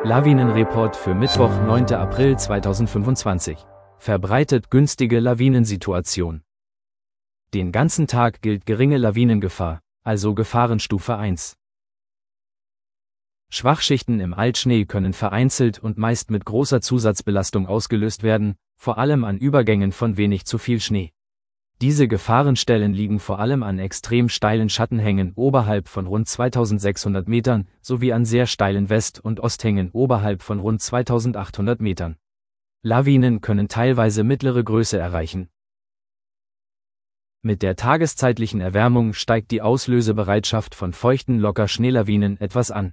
Lawinenreport für Mittwoch, 9. April 2025. Verbreitet günstige Lawinensituation. Den ganzen Tag gilt geringe Lawinengefahr, also Gefahrenstufe 1. Schwachschichten im Altschnee können vereinzelt und meist mit großer Zusatzbelastung ausgelöst werden, vor allem an Übergängen von wenig zu viel Schnee. Diese Gefahrenstellen liegen vor allem an extrem steilen Schattenhängen oberhalb von rund 2600 Metern sowie an sehr steilen West- und Osthängen oberhalb von rund 2800 Metern. Lawinen können teilweise mittlere Größe erreichen. Mit der tageszeitlichen Erwärmung steigt die Auslösebereitschaft von feuchten Locker-Schneelawinen etwas an.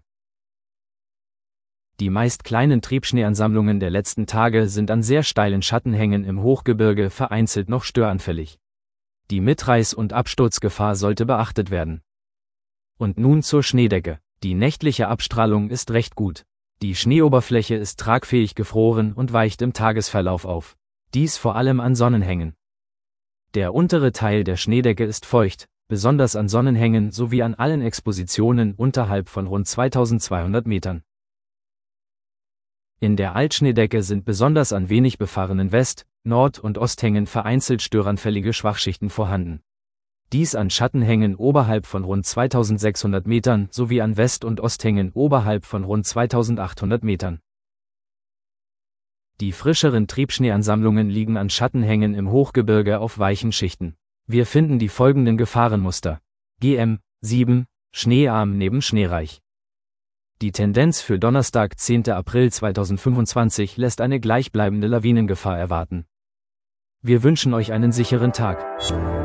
Die meist kleinen Triebschneeansammlungen der letzten Tage sind an sehr steilen Schattenhängen im Hochgebirge vereinzelt noch störanfällig. Die Mitreiß- und Absturzgefahr sollte beachtet werden. Und nun zur Schneedecke. Die nächtliche Abstrahlung ist recht gut. Die Schneeoberfläche ist tragfähig gefroren und weicht im Tagesverlauf auf. Dies vor allem an Sonnenhängen. Der untere Teil der Schneedecke ist feucht, besonders an Sonnenhängen sowie an allen Expositionen unterhalb von rund 2200 Metern. In der Altschneedecke sind besonders an wenig befahrenen West-, Nord- und Osthängen vereinzelt störanfällige Schwachschichten vorhanden. Dies an Schattenhängen oberhalb von rund 2600 Metern sowie an West- und Osthängen oberhalb von rund 2800 Metern. Die frischeren Triebschneeansammlungen liegen an Schattenhängen im Hochgebirge auf weichen Schichten. Wir finden die folgenden Gefahrenmuster. GM 7, schneearm neben schneereich. Die Tendenz für Donnerstag, 10. April 2025 lässt eine gleichbleibende Lawinengefahr erwarten. Wir wünschen euch einen sicheren Tag.